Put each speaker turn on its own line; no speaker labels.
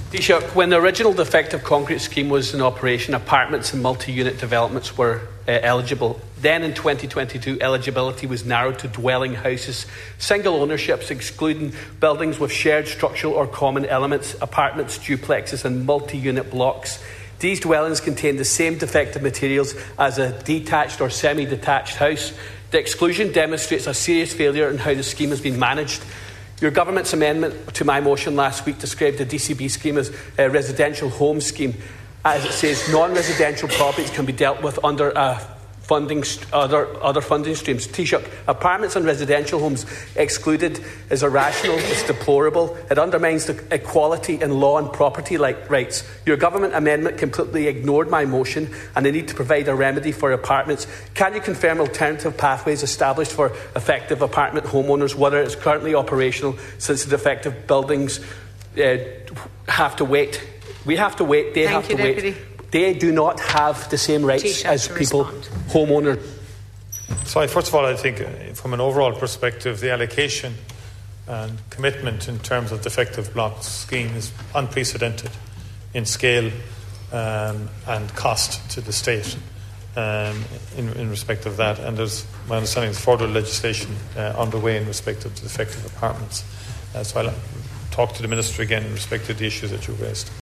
Taoiseach, when the original defective concrete scheme was in operation, apartments and multi-unit developments were eligible. Then in 2022, eligibility was narrowed to dwelling houses, single ownerships, excluding buildings with shared structural or common elements, apartments, duplexes and multi-unit blocks. These dwellings contain the same defective materials as a detached or semi-detached house. The exclusion demonstrates a serious failure in how the scheme has been managed. Your government's amendment to my motion last week described the DCB scheme as a residential home scheme. As it says, non-residential properties can be dealt with under other funding streams. Taoiseach, apartments and residential homes excluded is irrational, it's deplorable, it undermines the equality in law and property rights. Your government amendment completely ignored my motion and the need to provide a remedy for apartments. Can you confirm alternative pathways established for effective apartment homeowners, whether it's currently operational, since the defective buildings have to wait? We have to wait, they have to wait. They do not have the same rights as people, homeowners.
So first of all, I think from an overall perspective, the allocation and commitment in terms of defective block scheme is unprecedented in scale and cost to the state in respect of that. And there's, my understanding, is further legislation underway in respect of the defective apartments. So I'll talk to the Minister again in respect to the issues that you raised.